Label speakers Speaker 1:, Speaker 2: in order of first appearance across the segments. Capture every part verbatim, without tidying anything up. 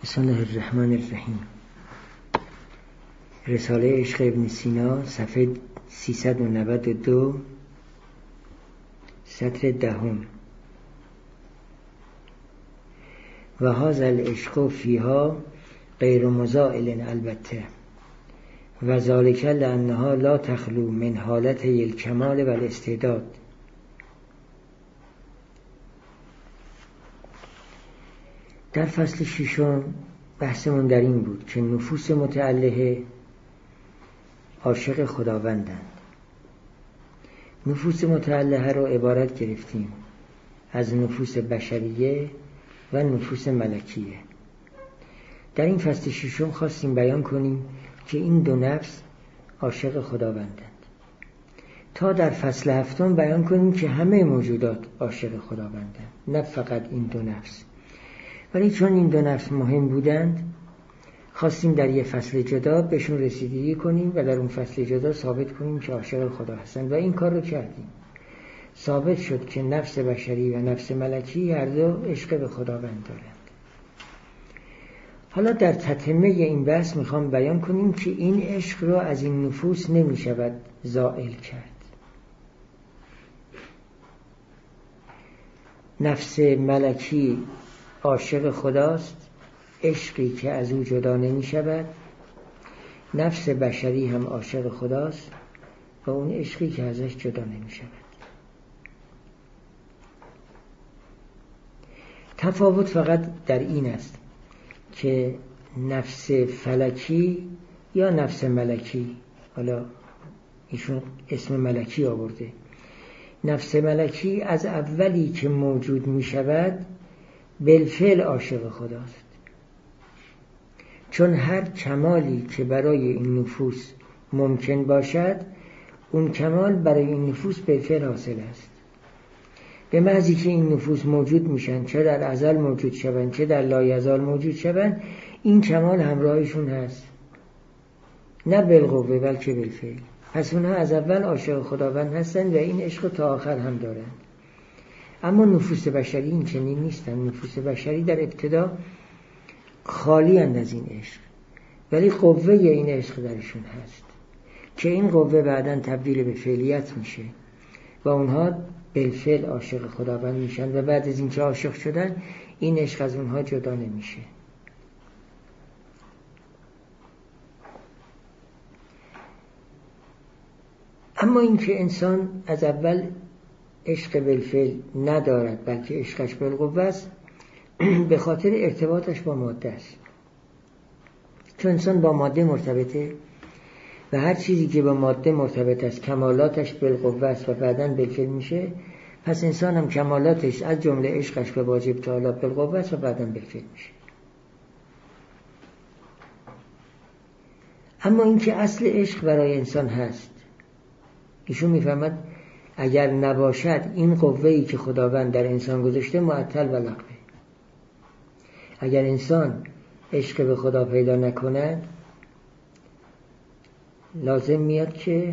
Speaker 1: بسم الله الرحمن الرحیم. رساله عشق ابن سینا، صفحه سیصد و نود و دو، سطر دهم. و هذا العشق فیها غیر مزائل البته و ذالک لانها لا تخلو من حالت الکمال و الاستعداد. در فصل ششم بحثمون در این بود که نفوس متعلقه عاشق خداوندند. نفوس متعلقه رو عبارت گرفتیم از نفوس بشریه و نفوس ملکیه. در این فصل ششم خواستیم بیان کنیم که این دو نفس عاشق خداوندند، تا در فصل هفتم بیان کنیم که همه موجودات عاشق خداوندند، نه فقط این دو نفس. ولی چون این دو نفس مهم بودند خواستیم در یه فصل جدا بهشون رسیدگی کنیم و در اون فصل جدا ثابت کنیم که عاشق خدا هستند و این کار رو کردیم. ثابت شد که نفس بشری و نفس ملکی هر دو عشق به خداوند دارند. حالا در تتمه این بحث میخوام بیان کنیم که این عشق رو از این نفوس نمیشود زائل کرد. نفس ملکی عاشق خداست، عشقی که از او جدا نمی شود. نفس بشری هم عاشق خداست و اون عشقی که ازش جدا نمی شود. تفاوت فقط در این است که نفس فلکی یا نفس ملکی، حالا ایشون اسم ملکی آورده، نفس ملکی از اولی که موجود می شود بالفعل عاشق خداست، چون هر کمالی که برای این نفوس ممکن باشد اون کمال برای این نفوس بالفعل حاصل است. به محضی که این نفوس موجود میشن، چه در ازل موجود شوند چه در لایزال موجود شوند، این کمال همراهشون هست، نه بالقوه بلکه بالفعل. پس اونها از اول عاشق خداوند هستند و این عشق تا آخر هم دارند. اما نفوس بشری این چنین نیستند. نفوس بشری در ابتدا خالی اند از این عشق، ولی قوه این عشق درشون هست که این قوه بعداً تبدیل به فعلیت میشه و اونها بالفعل عاشق خداوند میشن و بعد از اینکه عاشق شدن این عشق از اونها جدا نمیشه. اما اینکه انسان از اول عشق بالفعل ندارد بلکه عشقش بالقوه است، به خاطر ارتباطش با ماده است. چون انسان با ماده مرتبطه و هر چیزی که با ماده مرتبط است کمالاتش بالقوه است و بعداً بالفعل میشه، پس انسان هم کمالاتش از جمله عشقش به واجب تعالی بالقوه است و بعداً بالفعل میشه. اما اینکه اصل عشق برای انسان هست، ایشون میفهمد اگر نباشد این قوه‌ای که خداوند در انسان گذاشته معطل و لغوه. اگر انسان عشق به خدا پیدا نکند لازم میاد که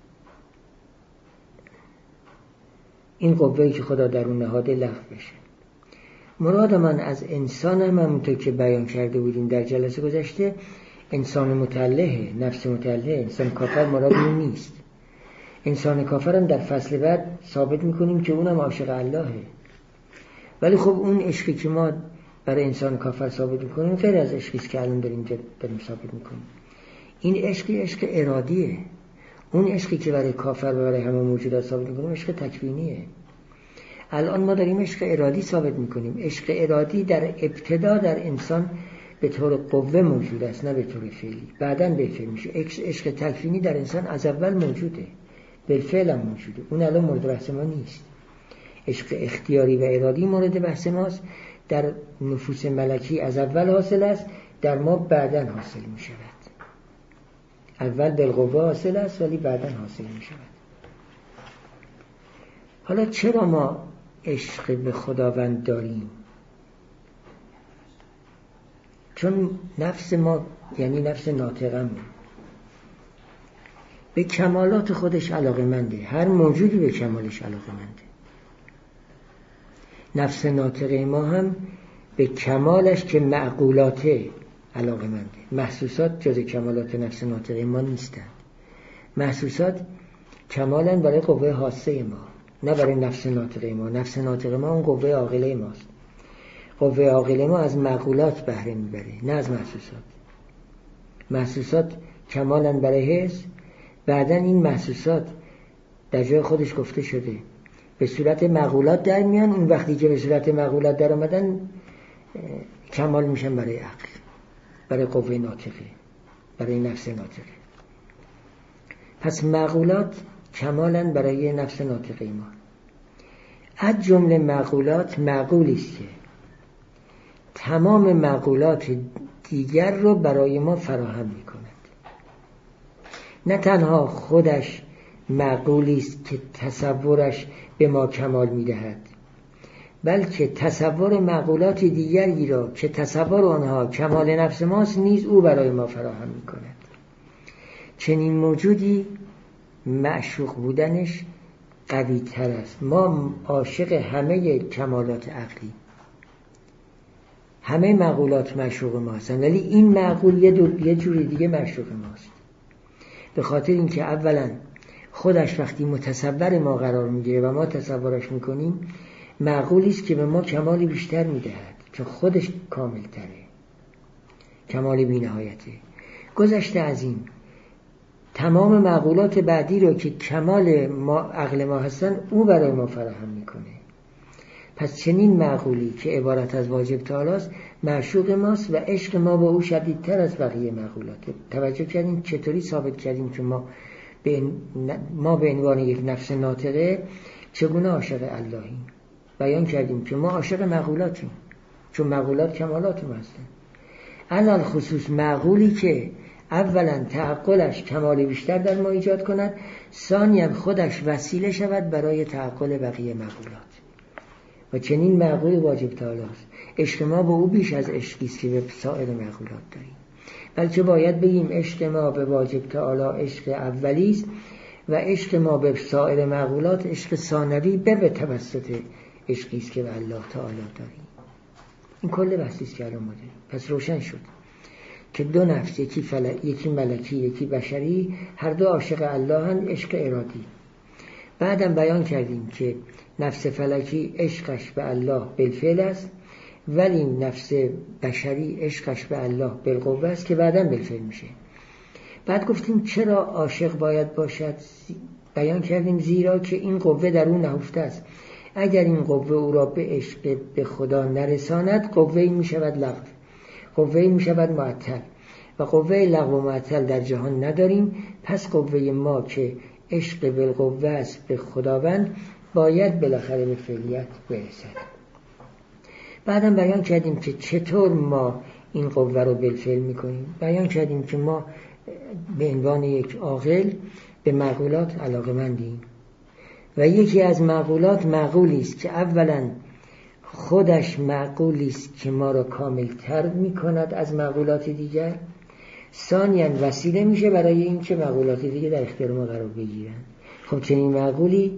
Speaker 1: این قوه‌ای که خدا در اون نهاده لغو بشه. مراد من از انسان هم همونطور که بیان کرده بودیم در جلسه گذشته، انسان متعلقه، نفس متعلقه. انسان کافر مراد اون نیست. انسان کافر هم در فصل بعد ثابت میکنیم که اونم عاشق اللهه. ولی خب اون عشقی که ما برای انسان کافر ثابت میکنیم غیر از عشقی که الان داریم داریم ثابت میکنیم. این عشقی عشق ارادیه. اون عشقی که برای کافر و برای همه موجودات ثابت میکنیم عشق تکوینیه. الان ما داریم عشق ارادی ثابت میکنیم. عشق ارادی در ابتدا در انسان به طور قوه موجود است، نه به طور فعلی. بعداً به فعل میشه. عشق تکوینی در انسان از اول موجوده، بالفعل هم موجوده. اون الان مورد بحث ما نیست. عشق اختیاری و ارادی مورد بحث ماست. در نفوس ملکی از اول حاصل است، در ما بعداً حاصل می شود. اول بالقوه حاصل است ولی بعداً حاصل می شود. حالا چرا ما عشق به خداوند داریم؟ چون نفس ما، یعنی نفس ناطقمون، به کمالات خودش علاقه‌منده. هر موجودی به کمالش علاقه‌منده. نفس ناطقه ما هم به کمالش که معقولاته علاقه‌منده. محسوسات جز کمالات نفس ناطقه ما نیستند. محسوسات کمالاً برای قوه حاسه ما، نه برای نفس ناطقه ما. نفس ناطقه ما اون قوه عاقله ماست. قوه عاقله ما از معقولات بهره میبره، نه از محسوسات. محسوسات کمالاً برای حس. بعداً این محسوسات در جای خودش گفته شده به صورت معقولات در میان. اون وقتی که به صورت معقولات در آمدن کمال میشن برای عقل، برای قوه ناطقه، برای نفس ناطقه. پس معقولات کمالاً برای نفس ناطقه ما. از جمله معقولات معقولی است که تمام معقولات دیگر رو برای ما فراهم میکند. نه تنها خودش معقولی است که تصورش به ما کمال میدهد، بلکه تصور معقولات دیگری را که تصور آنها کمال نفس ماست نیز او برای ما فراهم میکند. چنین موجودی معشوق بودنش قوی تر است. ما عاشق همه کمالات عقلی، همه معقولات معشوق ما هستن، ولی این معقول یه, یه جوری دیگه معشوق ماست. به خاطر اینکه اولا خودش وقتی متصور ما قرار میگیره و ما تصورش میکنیم، معقولی است که به ما کمال بیشتر میدهد، چون خودش کامل تره، کمال بی نهایته. گذشته از این تمام معقولات بعدی رو که کمال ما عقل ما هستن او برای ما فراهم میکنه. پس چنین معقولی که عبارت از واجب تعالی است معشوق ماست و عشق ما با او شدیدتر از بقیه معقولاته. توجه کردیم چطوری ثابت کردیم که ما به ما به عنوان یک نفس ناطقه چگونه عاشق اللهیم. بیان کردیم که ما عاشق معقولاتیم، چون معقولات کمالات ما هستن. علل خصوص معقولی که اولا تعقلش کمال بیشتر در ما ایجاد کند، ثانیاً خودش وسیله شود برای تعقل بقیه معقولات. و چنین معقول واجب تعالی است. عشق ما به او بیش از عشقی است که به سایر معقولات داریم، بلکه باید بگیم عشق ما به واجب تعالی عشق اولی است و عشق ما به سایر معقولات عشق ثانوی به توسط عشقی است که به الله تعالی داریم. این کل بحثی است که الان ما داریم. پس روشن شد که دو نفس، یکی فل... یکی ملکی یکی بشری، هر دو عاشق الله هستند، عشق ارادی. بعدم بیان کردیم که نفس فلکی عشقش به الله بالفعل است، ولی نفس بشری عشقش به الله بالقوه است که بعدم بالفعل میشه. بعد گفتیم چرا عاشق باید باشد. بیان کردیم زیرا که این قوه در اون نهفته است. اگر این قوه او را به عشق به خدا نرساند، قوه این میشود لغو، قوه این میشود معطل، و قوه لغو و معطل در جهان نداریم. پس قوه ما که عشق بالقوه است به خداوند باید بالاخره به فعلیت برسد. بعدم بیان کردیم که چطور ما این قوه رو بالفعل میکنیم. بیان کردیم که ما به عنوان یک عاقل به معقولات علاقه‌مندیم و یکی از معقولات معقولی است که اولا خودش معقولی است که ما را کاملتر میکند از معقولات دیگر، ثانیاً وسیله میشه برای این که معقولات دیگه در اختیار ما قرار بگیرن. خب چنین معقولی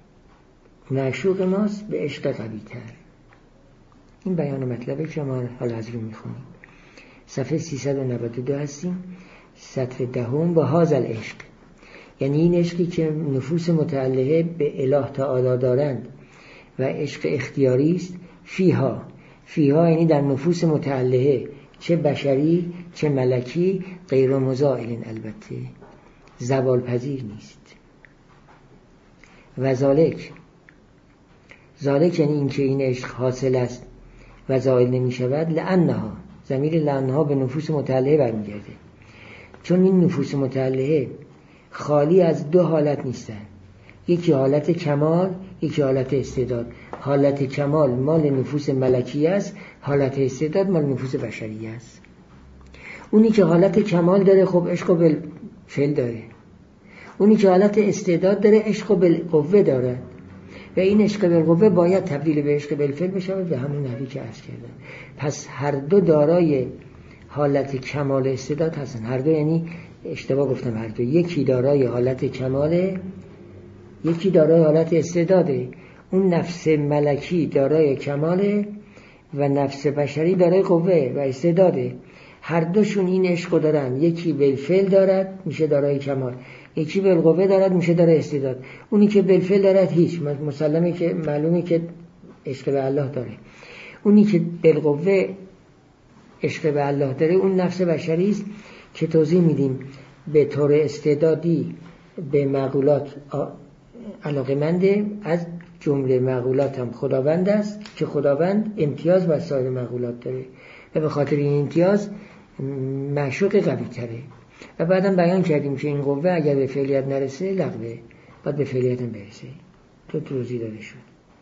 Speaker 1: معشوق ماست به عشق قوی تر. این بیان مطلبه که ما حالا از رو میخونیم. صفحه سیصد و نود و دو هستیم، سطر دهم. با هازل عشق، یعنی این عشقی که نفوس متعلقه به اله تعالی دارند و عشق اختیاری است. فیها، فیها یعنی در نفوس متعلقه، چه بشری چه ملکی، غیر مزائل، البته زوال پذیر نیست. و ذالک، ذالک یعنی این که این عشق حاصل است و زائل نمی شود. لأنها، ضمیر لأنها به نفوس متعلقه برمیگرده، چون این نفوس متعلقه خالی از دو حالت نیستن، یکی حالت کمال یکی حالت استعداد. حالت کمال مال نفوس ملکی است، حالت استعداد مال نفوس بشری است. اونی که حالت کمال داره خب عشق و بالفعل داره، اونی که حالت استعداد داره عشق و بالقوه داره، و این عشق بالقوه باید تبدیل به عشق بالفعل بشه به همون نحوی که عرض کردم. پس هر دو دارای حالت کمال استعداد هستن. هر دو یعنی اشتباه گفتم، هر دو، یکی دارای حالت کماله یکی دارای حالت استعداده. اون نفس ملکی دارای کماله و نفس بشری داره قوه و استعداده. هر دوشون این عشق دارن. یکی بالفعل دارد میشه دارای کمال، یکی بالقوه دارد میشه دارای استعداد. اونی که بالفعل دارد هیچ، مسلمه که معلومه که عشق به الله داره. اونی که بالقوه عشق به الله داره اون نفس بشری است که توضیح میدیم به طور استعدادی به معقولات علاقه‌منده. از جمله معقولات هم خداوند است که خداوند امتیاز بر سایر معقولات داره و به خاطر این امتیاز معشوق قوی تره. و بعدم بیان کردیم که این قوه اگر به فعلیت نرسه لغوه، باید به فعلیت هم برسه. تو توضیح داده شد.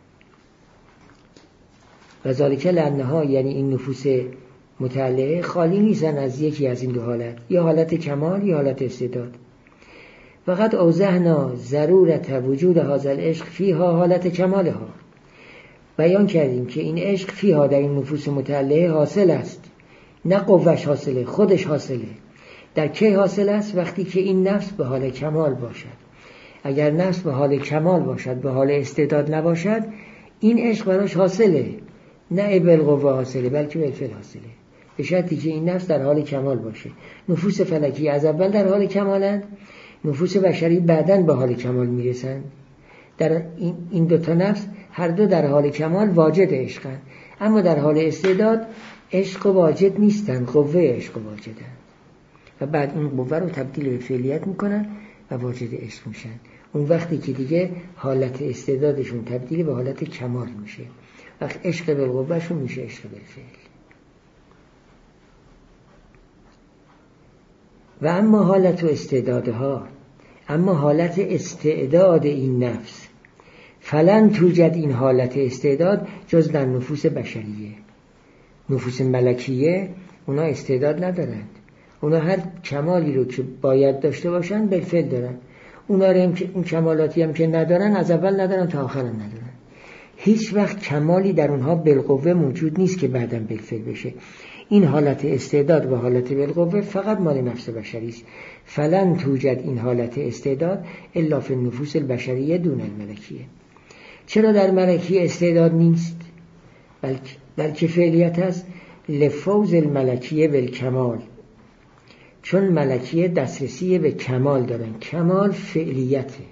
Speaker 1: و ذالک لأنها، یعنی این نفوس متعلقه خالی نیستن از یکی از این دو حالت، یا حالت کمال یا حالت استعداد. وقد اوضحنا ضرورت وجود هذا العشق فیها حالت کمالها. بیان کردیم که این عشق فیها در این نفوس متعلقه حاصل است، نه قوش حاصله، خودش حاصله. در کی حاصل است؟ وقتی که این نفس به حال کمال باشد. اگر نفس به حال کمال باشد، به حال استعداد نباشد، این عشق براش حاصله، نه بالقوه حاصله بلکه بالفعل حاصله، به شرطی که این نفس در حال کمال باشه. نفوس فلکی از اول در حال کمالند، نفوس بشری بعداً به حال کمال میرسند. در این این دو تا نفس هر دو در حال کمال واجد عشقند، اما در حال استعداد عشق واجد نیستند، قوه عشق واجدند و بعد این قوه رو تبدیل به فعلیت میکنن و واجد عشق میشن. اون وقتی که دیگه حالت استعدادشون تبدیل به حالت کمال میشه، وقت عشق بالقوهشون میشه عشق بالفعل. و اما حالت و استعدادها، اما حالت استعداد این نفس، فلن توجد این حالت استعداد جز در نفوس بشریه. نفوس ملکیه اونا استعداد ندارند، اونا هر کمالی رو که باید داشته باشن بالفعل دارن. اونا رو هم که اون کمالاتی هم که ندارن از اول ندارن تا آخر هم ندارن. هیچ وقت کمالی در اونها بالقوه موجود نیست که بعداً بالفعل بشه. این حالت استعداد و حالت بالقوه فقط مال نفس بشری است. فلن توجد این حالت استعداد الا فی النفوس البشریه دون الملکیه. چرا در ملکیه استعداد نیست بلکه بلکه فعلیت است؟ لفوز الملکیه بالکمال، چون ملکیه دسترسی به کمال دارن. کمال فعلیته،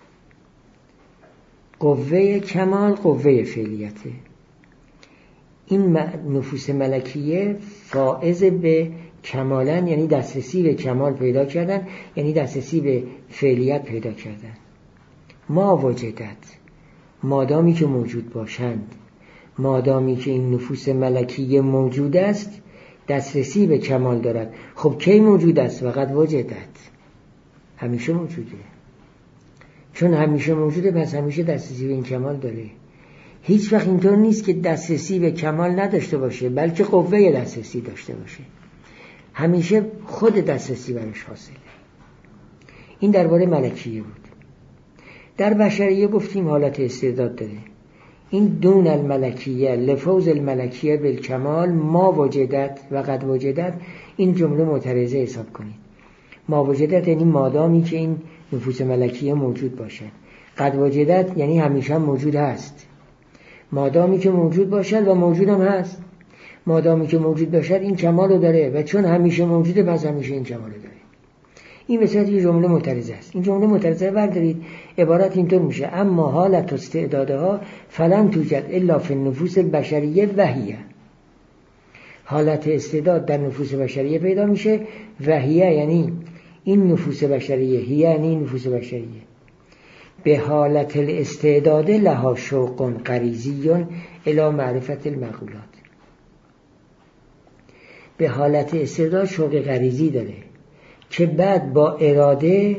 Speaker 1: قوه کمال قوه فعلیته. این نفوس ملکیه فائز به کمالن، یعنی دسترسی به کمال پیدا کردن، یعنی دسترسی به فعلیت پیدا کردن. ما وجدت، مادامی که موجود باشند، مادامی که این نفوس ملکیه موجود است دسترسی به کمال دارد. خب کی موجود است؟ وقت وجدت، همیشه موجوده. چون همیشه موجوده پس همیشه دسترسی به این کمال داره. هیچ وقت اینطور نیست که دسترسی به کمال نداشته باشه، بلکه قوه دسترسی داشته باشه. همیشه خود دسترسی برش حاصله. این درباره ملکیه بود. در بشریه گفتیم حالت استعداد داره. این دون الملکیه لفوز الملکیه بالکمال ما وجدت و قد وجدت، این جمله معترضه حساب کنید. ما وجدت یعنی مادامی که این نفوس ملکیه موجود باشه. قد وجدت یعنی همیشه موجود هست. مادامی که موجود باشد و موجود هم هست. مادامی که موجود باشد این کمال رو داره و چون همیشه موجوده پس همیشه این کمال رو داره. این به صورت یه جمله معترضه است. این جمله معترضه بردارید، عبارت اینطور میشه: اما حالت استعدادها فلن توجد الا فی النفوس البشریه وهیه. حالت استعداد در نفوس بشریه پیدا میشه. وهیه یعنی این نفوس بشریه، هیه یعنی این نفوس بشریه. به حالت الاستعداد لها شوق غریزی الی معرفت المعقولات. به حالت استعداد شوق غریزی داره که بعد با اراده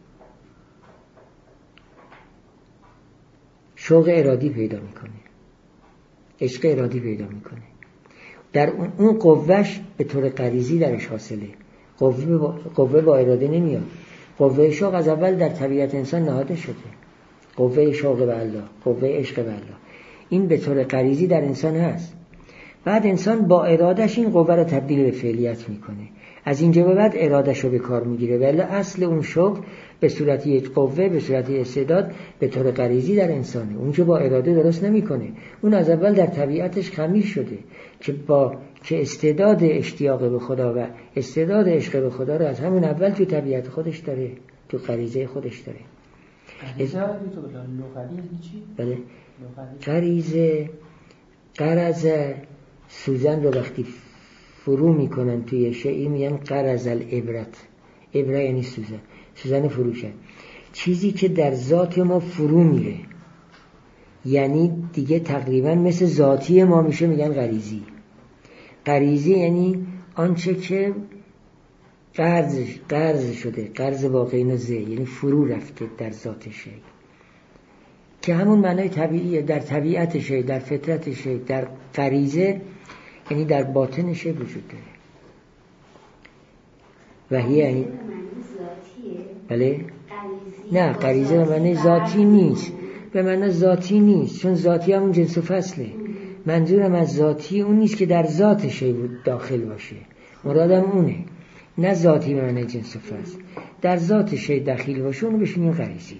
Speaker 1: شوق ارادی پیدا میکنه، عشق ارادی پیدا میکنه. در اون قوهش به طور غریزی درش حاصله. قوه با, قوه با اراده نمیاد. قوه شوق از اول در طبیعت انسان نهاده شده. قوه شوق به الله، قوه عشق به الله، این به طور غریزی در انسان هست. بعد انسان با ارادش این قوه رو تبدیل به فعلیت میکنه. از اینجا به بعد ارادش رو به کار میگیره، ولی اصل اون شغل به صورت یک قوه، به صورت استعداد به طور غریزی در انسانه. اون که با اراده درست نمیکنه. اون از اول در طبیعتش خمیر شده که با که استعداد اشتیاق به خدا و استعداد عشق به خدا رو از همون اول تو طبیعت خودش داره، تو غریزه خودش داره.
Speaker 2: غریزه تو لغوی یعنی چی؟
Speaker 1: بله. غریزه، غرضه، سوزن رو وقتی فرو میکنن توی شیئی میگن غرض العبرت. عبره یعنی سوزن، سوزن فروشن، چیزی که در ذات ما فرو میره، یعنی دیگه تقریبا مثل ذاتی ما میشه، میگن غریزی. غریزی یعنی آنچه که قرض قرض شده، قرض واقعی نزه، یعنی فرو رفته در ذات شی، که همون معنای طبیعیه، در طبیعت شی، در فطرت شی، در غریزه، یعنی در باطن شی وجود داره. و یعنی بله؟ نه، غریزه به معنی ذاتی نیست، به معنی ذاتی نیست، چون ذاتی همون جنس و فصله. منظورم از ذاتی اون نیست که در ذات شی داخل باشه، مرادم اونه، نه ذاتی به معنی جنس و فصل، در ذات شی داخل باشه، اونو بهش میگن غریزی.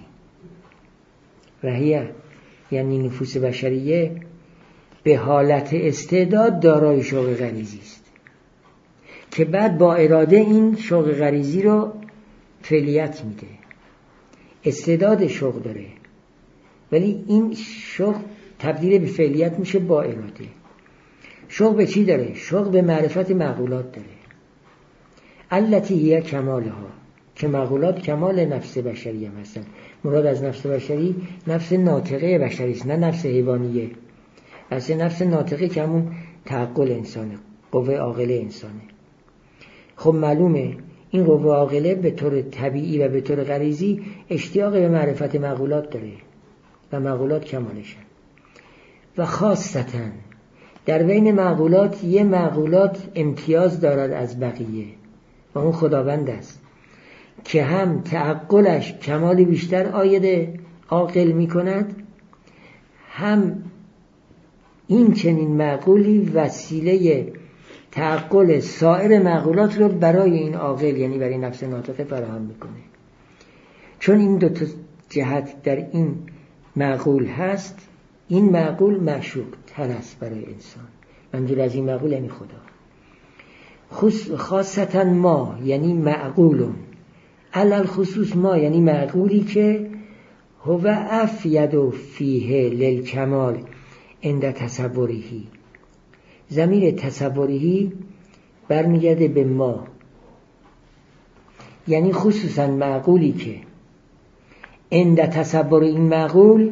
Speaker 1: رهیه یعنی نفوس بشریه به حالت استعداد دارای شوق غریزی است که بعد با اراده این شوق غریزی رو فعلیت میده. استعداد شوق داره، ولی این شوق تبدیل به فعلیت میشه با اراده. شوق به چی داره؟ شوق به معرفت معقولات داره. التی هی کمالها، که معقولات کمال نفس بشری هم هستن. مراد از نفس بشری نفس ناطقه بشری است، نه نفس حیوانیه. اصلا نفس ناطقه که همون تعقل انسانه، قوه عاقله انسانه. خب معلومه این قوه عاقله به طور طبیعی و به طور غریزی اشتیاق به معرفت معقولات داره و معقولات کمالشن. و خاصتاً در بین معقولات یه معقولات امتیاز دارد از بقیه و اون خداوند است که هم تعقلش کمالی بیشتر آید عاقل می کند، هم این چنین معقولی وسیله تعقل سایر معقولات رو برای این عاقل، یعنی برای نفس ناطقه فراهم میکنه. چون این دو تا جهت در این معقول هست، این معقول معشوق تر است برای انسان. منظور از این معقول یعنی خدا. خاصتا ما یعنی معقولون، علل خصوص ما یعنی معقولی که هو افید فیه للکمال عند تصورهی. ضمیر تصورهی برمیگرده به ما، یعنی خصوصا معقولی که عند تصور این معقول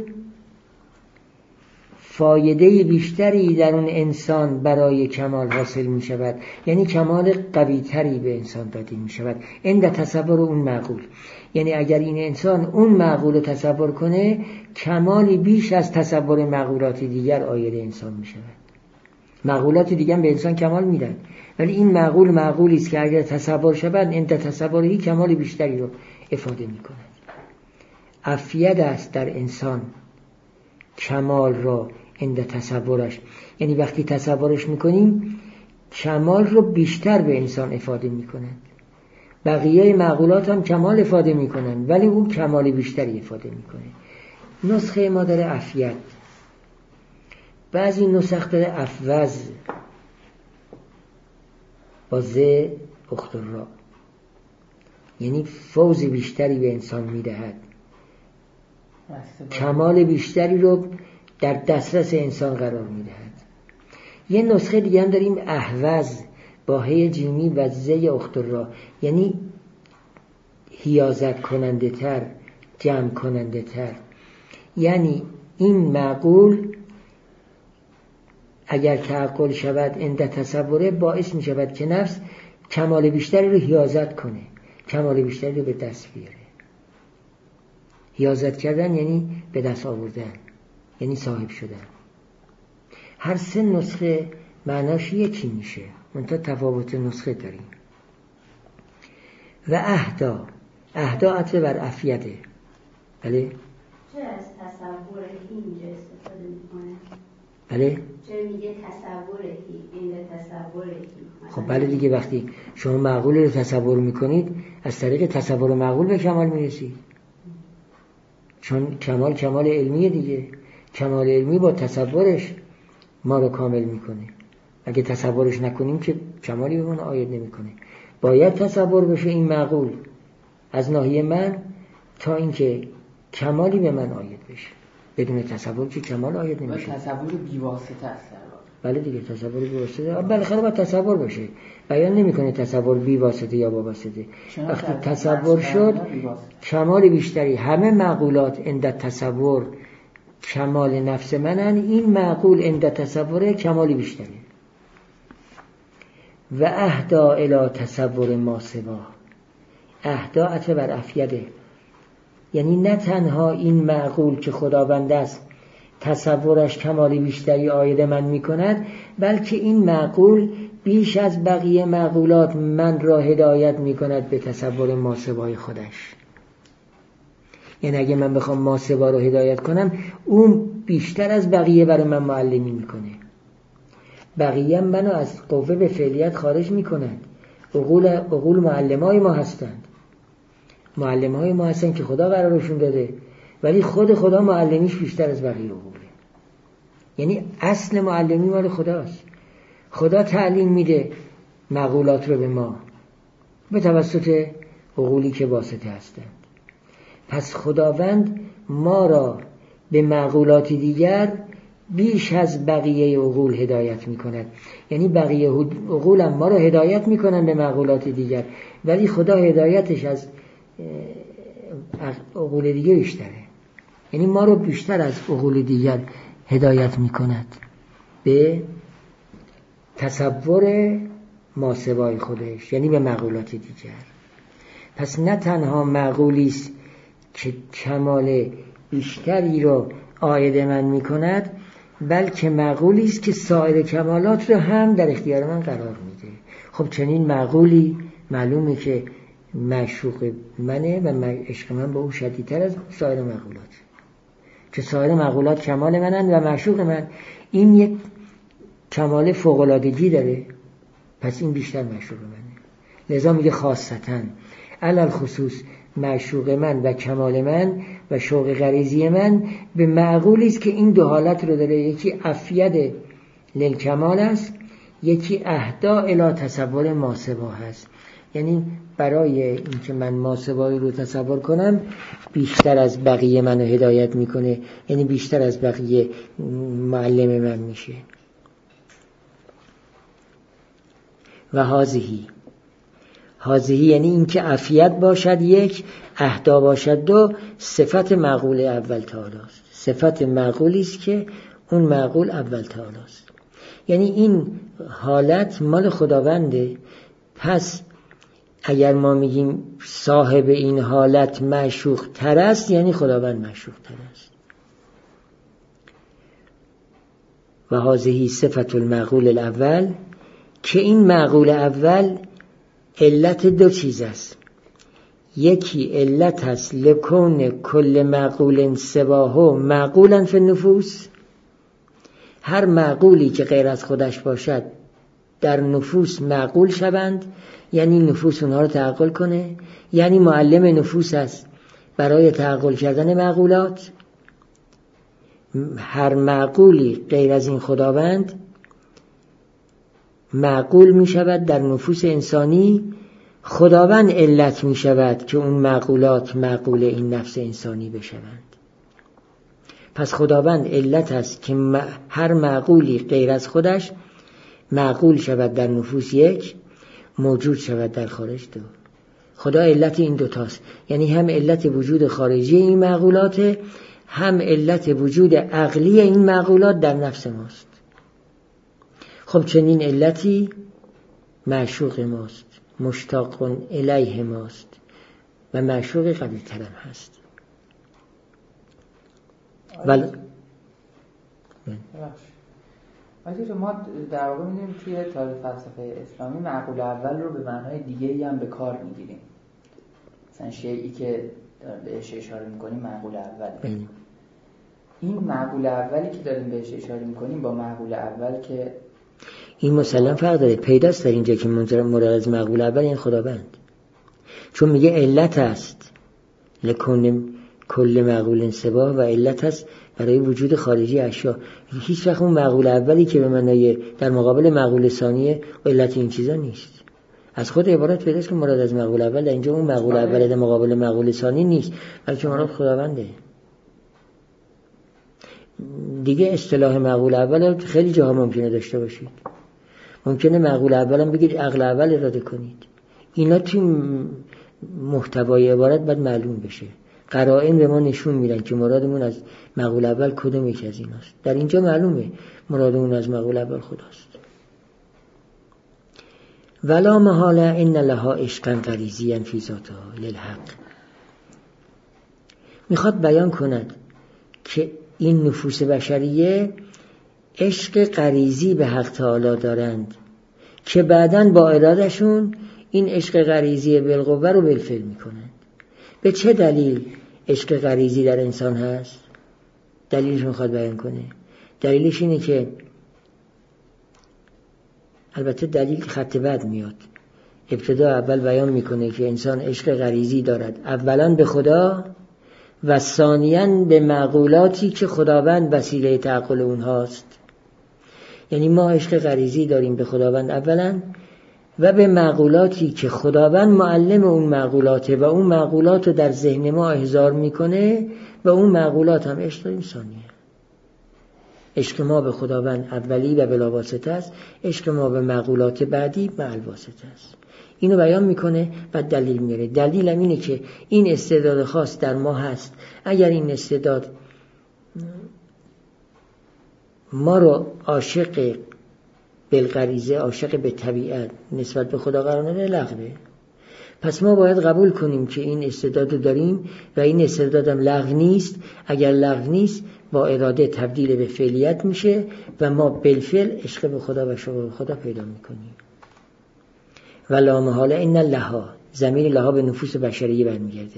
Speaker 1: فایده بیشتری در اون انسان برای کمال حاصل می شود، یعنی کمال قوی تری به انسان داده می شود عند تصور اون معقول. یعنی اگر این انسان اون معقول رو تصور کنه، کمالی بیش از تصور معقولات دیگر آید انسان می شود. معقولات دیگر به انسان کمال میدن، ولی این معقول معقولی است که اگر تصور شود عند تصوری کمال بیشتری رو افاده می کند. افید است در انسان کمال را عند تصورش، یعنی وقتی تصورش میکنیم کمال رو بیشتر به انسان افاده میکنند. بقیه معقولات هم کمال افاده میکنند، ولی اون کمال بیشتری افاده میکنه. نسخه ما داره افید، بعضی نسخ داره افوز با ز اخت را، یعنی فوز بیشتری به انسان میدهد، کمال بیشتری رو در دسترس انسان قرار میدهد. یه نسخه دیگه هم داریم احوز با هی جیمی و ز اخت را، یعنی حیازت کننده تر، جمع کننده تر. یعنی این معقول اگر تعقل شود عند تصوره باعث می شود که نفس کمال بیشتری رو حیازت کنه، کمال بیشتری رو به دست بیاره. حیازت کردن یعنی به دست آوردن، یعنی صاحب شدن. هر سه نسخه معناش یکی میشه، منتها تفاوت نسخه داریم. و اهدا، اهدا عطف بر افیده. بله؟
Speaker 3: چه از تصور اینجا استفاده میکنه؟
Speaker 1: بله؟
Speaker 3: چرا میگه تصوره این تصوره؟
Speaker 1: خب بله دیگه، وقتی شما معقول رو تصور میکنید از طریق تصور معقول به کمال میرسید، چون کمال کمال علمیه دیگه. کمال علمی با تصورش ما رو کامل میکنه. اگه تصورش نکنیم که کمالی به من عاید نمیکنه. باید تصور بشه این معقول از ناحیه من تا اینکه کمالی به من عاید بشه. بدون تصور که کمال عاید نمیشه.
Speaker 2: تصور بی‌واسطه است.
Speaker 1: بله دیگه، تصور بی‌واسطه. بالاخره باید تصور باشه. بیان نمیکنه تصور بی‌واسطه یا با واسطه. وقتی تصور شد کمال بیشتری. همه معقولات عند تصور کمال نفس منن، این معقول عند تصور کمالی بیشتری. و اهدا الی تصور ما سوا. اهدا عطف بر افیده، یعنی نه تنها این معقول که خداوند است تصورش کمالی بیشتری عاید من میکند، بلکه این معقول بیش از بقیه معقولات من را هدایت میکند به تصور ماسوای خودش. یعنی اگه من بخوام ماسوا رو هدایت کنم، اون بیشتر از بقیه برای من معلمی میکنه. بقیه منو از قوه به فعلیت خارج میکنند. عقول عقول معلمای ما هستند. معلمای ما هستن که خدا قرارشون داده، ولی خود خدا معلمیش بیشتر از بقیه عقوله. یعنی اصل معلمی مال خداست. خدا تعلیم میده معقولات رو به ما به توسط عقولی که واسطه هستند. پس خداوند ما را به معقولات دیگر بیش از بقیه عقول هدایت میکند. یعنی بقیه عقول هم ما را هدایت میکنن به معقولات دیگر، ولی خدا هدایتش از عقول دیگه بیشتره. یعنی ما رو بیشتر از عقول دیگر هدایت میکند به تصور ماسوای خودش، یعنی به معقولات دیگر. پس نه تنها معقولی است که کمال بیشتری رو عاید من میکند، بلکه معقولی است که سایر کمالات رو هم در اختیار من قرار میده. خب چنین معقولی معلومه که معشوق منه و عشق من با او شدیدتر از سایر معقولات، که سایر معقولات کمال منن و معشوق من این یک کمال فوق‌العادگی داره، پس این بیشتر معشوق منه. لذا میگه خاصتاً علل خصوص معشوق من و کمال من و شوق غریزی من به معقولی است که این دو حالت رو داره. یکی افید للکمال است، یکی اهدا الی تصور ماسوا هست. یعنی برای اینکه من ماسوایی رو تصور کنم بیشتر از بقیه منو هدایت میکنه، یعنی بیشتر از بقیه معلم من میشه. و هازهی هازهی یعنی اینکه عفیت باشد یک، اهدا باشد دو، صفت معقول اول تعالی است. صفت معقولی است که اون معقول اول تعالی است. یعنی این حالت مال خداونده. پس اگر ما میگیم صاحب این حالت معشوق تر است، یعنی خداوند معشوق تر است. و هذه صفت المعقول الاول، که این معقول اول علت دو چیز است. یکی علت است لکون کل معقول سواه معقولا فی النفوس، هر معقولی که غیر از خودش باشد در نفوس معقول شوند، یعنی نفوس اونها رو تعقل کنه، یعنی معلم نفوس است برای تعقل کردن معقولات. هر معقولی غیر از این خداوند معقول می شود در نفوس انسانی، خداوند علت می شود که اون معقولات معقول این نفس انسانی بشوند. پس خداوند علت است که هر معقولی غیر از خودش معقول شود در نفوس یک، موجود شود در خارج دو. خدا علت این دوتاست، یعنی هم علت وجود خارجی این معقولات، هم علت وجود عقلی این معقولات در نفس ماست. خب چنین علتی معشوق ماست، مشتاق الیه ماست و معشوق قوی ترم هست. ولی
Speaker 2: ولی ما در واقع می‌دونیم توی تاریخ فلسفه اسلامی معقول اول رو به معنای دیگه‌ای هم به کار می‌گیریم. مثلا شیئی که بهش اشاره می‌کنیم معقول اوله. این معقول اولی که داریم بهش اشاره میکنیم با معقول اول که
Speaker 1: این مسلم فرق داره. پیداست در اینجا که مراد از معقول اول این خداوند، چون میگه علت است لکن کل معقول سبا و علت است برای وجود خارجی اشیا. هیچ وقت اون معقول اولی که به معنای در مقابل معقول ثانیه علت این چیزا نیست. از خود عبارت پیداست که مراد از معقول اول در اینجا اون معقول اول در مقابل معقول ثانی نیست، بلکه مراد خداونده. دیگه اصطلاح معقول اول خیلی جاها ممکنه داشته باشید. ممکنه معقول اول هم بگید عقل اول اراده کنید. اینا توی محتوای عبارت باید معلوم بشه. قرائن به ما نشون میدن که مرادمون از معقول اول کدوم یکی از ایناست. در اینجا معلومه مرادمون از معقول اول خداست. ولا محاله ان لها عشقا غریزیا فی ذاتها للحق. میخواد بیان کند که این نفوس بشریه عشق غریزی به حق تعالی دارند که بعداً با ارادهشون این عشق غریزی بالقوه رو بالفعل میکنند. به چه دلیل عشق غریزی در انسان هست؟ دلیلش میخواد بیان کنه. دلیلش اینه که البته دلیل خط بعد میاد. ابتدا اول بیان میکنه که انسان عشق غریزی دارد، اولا به خدا و ثانیاً به معقولاتی که خداوند وسیله تعقل اونهاست. یعنی ما عشق غریزی داریم به خداوند اولا و به معقولاتی که خداوند معلم اون معقولاته و اون معقولات رو در ذهن ما احضار میکنه و اون معقولات هم عشق داریم ثانیه. عشق ما به خداوند اولی و بلا واسطه است، عشق ما به معقولات بعدی معل واسطه است. اینو بیان میکنه و دلیل میاره. دلیل هم اینه که این استعداد خاص در ما هست. اگر این استعداد ما رو عاشق بالغریزه، عاشق به طبیعت نسبت به خدا قرار نده، لغوه. پس ما باید قبول کنیم که این استعداد رو داریم و این استعداد هم لغو نیست. اگر لغو نیست با اراده تبدیل به فعلیت میشه و ما بالفعل عشق به خدا و شوق به خدا پیدا میکنیم. ولا محاله ان لها، ضمیر لها به نفوس بشریه برمیگرده.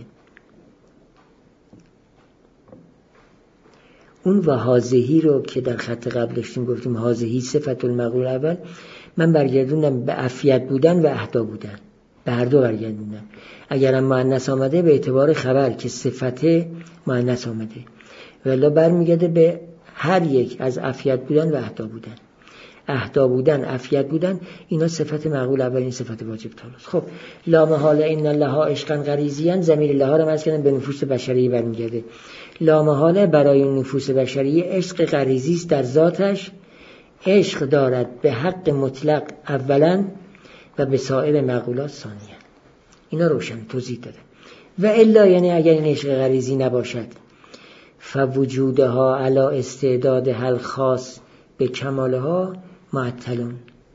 Speaker 1: اون و هازهی رو که در خط قبل داشتیم گفتیم هازهی صفت المعقول اول، من برگردوندم به عفیت بودن و اهدا بودن، به هر دو برگردوندم. اگرم مؤنث آمده به اعتبار خبر که صفت مؤنث آمده، ولی برمیگرده به هر یک از عفیت بودن و اهدا بودن. اهدا بودن، عفیت بودن، اینا صفت معقول اول، این صفت واجب تعالی. خب لا محاله ان لها عشقا غریزیا، ضمیر لها رو مثلا به نفوس بشریه برمیگرده. لا محاله برای نفوس بشریه عشق غریزی است در ذاتش، عشق دارد به حق مطلق اولا و به سایر معقولات ثانیا. اینا روشن توضیح داده. و الا یعنی اگر این عشق غریزی نباشد، فوجودها علی استعداد حل خاص به کمالها معطلون.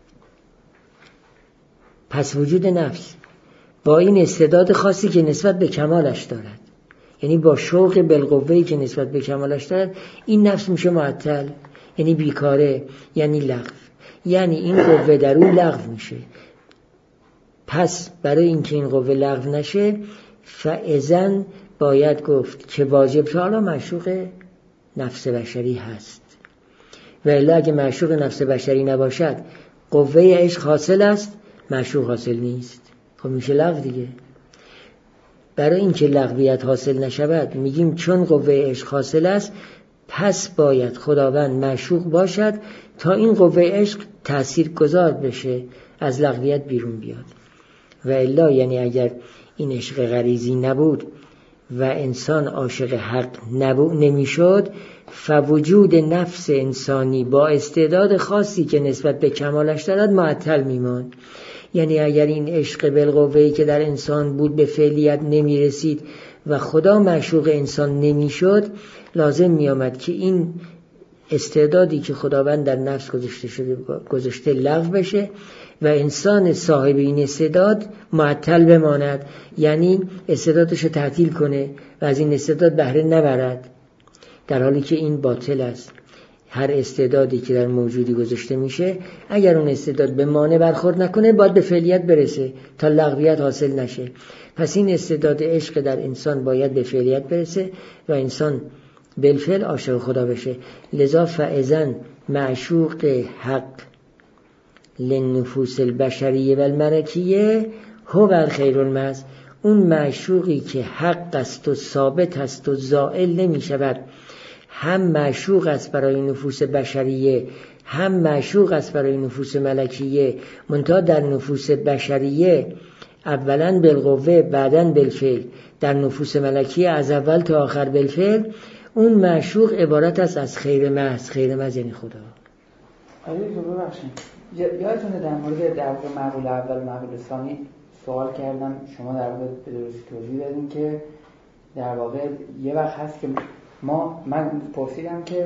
Speaker 1: پس وجود نفس با این استعداد خاصی که نسبت به کمالش دارد، یعنی با شوق بالقوه‌ای که نسبت به کمالش دارد، این نفس میشه معطل، یعنی بیکاره، یعنی لغو. یعنی این قوه در اون لغو میشه. پس برای اینکه این قوه لغو نشه، فاذن باید گفت که واجب تعالی معشوق نفس بشری هست. و الا اگه معشوق نفس بشری نباشد، قوه عشق حاصل است، معشوق حاصل نیست. خب میشه لغو دیگه. برای اینکه لغویت حاصل نشود میگیم چون قوه عشق حاصل است، پس باید خداوند معشوق باشد تا این قوه عشق تأثیر گذار بشه، از لغویت بیرون بیاد. و الا یعنی اگر این عشق غریزی نبود و انسان عاشق حق نبود نمیشد، فوجود نفس انسانی با استعداد خاصی که نسبت به کمالش دارد معطل میماند. یعنی اگر این عشق بالقوه‌ای که در انسان بود به فعلیت نمیرسید و خدا معشوق انسان نمیشد، لازم میامد که این استعدادی که خداوند در نفس گذاشته شده گذاشته لغو بشه و انسان صاحب این استعداد معطل بماند، یعنی استعدادش رو تعطیل کنه و از این استعداد بهره نبرد، در حالی که این باطل است. هر استعدادی که در موجودی گذاشته میشه، اگر اون استعداد به مانع برخورد نکنه، باید به فعلیت برسه تا لغویت حاصل نشه. پس این استعداد عشق در انسان باید به فعلیت برسه و انسان بالفعل عاشق خدا بشه. لذا فاذن معشوق حق للنفوس البشریه و الملکیه هو الخیر المحض، اون معشوقی که حق است و ثابت است و زائل نمی شود، هم معشوق است برای نفوس بشریه هم معشوق است برای نفوس ملکیه، منتها در نفوس بشریه اولا بالقوه بعداً بالفعل، در نفوس ملکیه از اول تا آخر بالفعل. اون معشوق عبارت است از خیر محض. خیر محض یعنی خدا.
Speaker 2: آره تو ببخشید یادتونه در مورد در واقع معقول اول و معقول ثانی سوال کردم، شما در واقع به درستی توضیح دادین که در واقع یه وقت هست که ما من پرسیدم که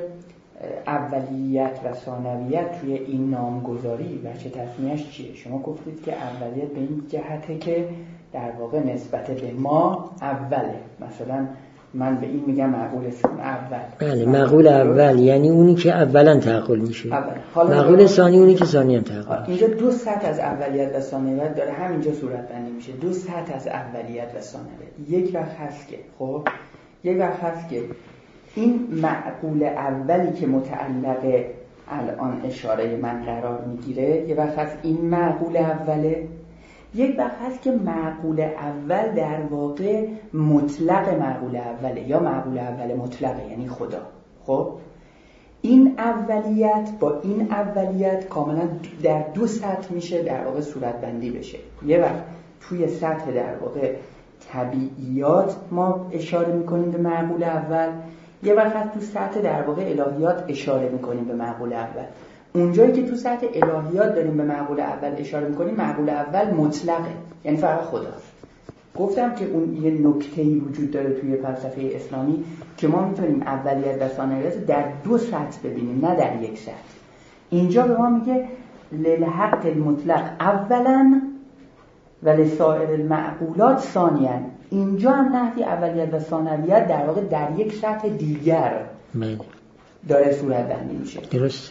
Speaker 2: اولیت و ثانویت توی این نامگذاری و چه تصمیهش چیه؟ شما گفتید که اولیت به این جهته که در واقع نسبت به ما اوله، مثلا من به این میگم معقول اول.
Speaker 1: بله معقول اول یعنی اونی که اولا تعقل میشه، معقول ثانی اونی که ثانی هم تعقل میشه.
Speaker 2: اینجا دو سطح از اولیت و ثانویت داره، همینجا صورت بندی میشه دو سطح از اولیت و ثانویت. یک وقت هست که خب یک وقت هست که این معقول اولی که متعلق الان اشاره من قرار میگیره، یه وقت هست این معقول اوله، یک وقت هست که معقول اول در واقع مطلق معقول اوله یا معقول اول مطلقه یعنی خدا. خب این اولیت با این اولیت کاملا در دو سطح میشه در واقع صورت بندی بشه. یه وقت توی سطح در واقع طبیعیات ما اشاره میکنیم به معقول اول، یه وقت تو سطح در واقع الهیات اشاره میکنیم به معقول اول. اونجایی که تو سطح الهیات داریم به معقول اول اشاره میکنیم، معقول اول مطلقه یعنی فقط خداست. گفتم که اون یه نکته‌ای وجود داره توی فلسفه اسلامی که ما میتونیم اولیت و ثانویت در دو سطح ببینیم نه در یک سطح. اینجا به ما میگه للحق المطلق اولا و لسائر المعقولات ثانیا. اینجا هم نحوی اولیت و ثانویت در واقع در یک سطح دیگر داره صورت بندی میشه.
Speaker 1: درست.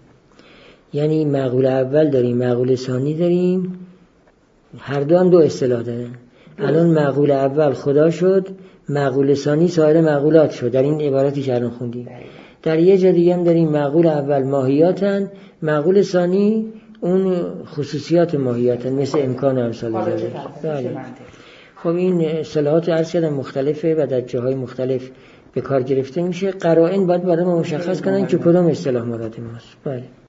Speaker 1: یعنی معقول اول داریم معقول ثانی داریم، هر دو هم دو اصطلاح دارن. الان معقول اول خدا شد، معقول ثانی سایر معقولات شد در این عبارتی که الان خوندیم. در یه جا دیگه هم داریم معقول اول ماهیاتن، معقول ثانی اون خصوصیات ماهیاتن مثل امکان و امثال ذلک. بله. خب این اصطلاحات عرض کردم مختلفه و در جاهای مختلف به کار گرفته میشه. قرائن باید برای ما مشخص کنن که کدام اصطلاح مراد ماست. بله.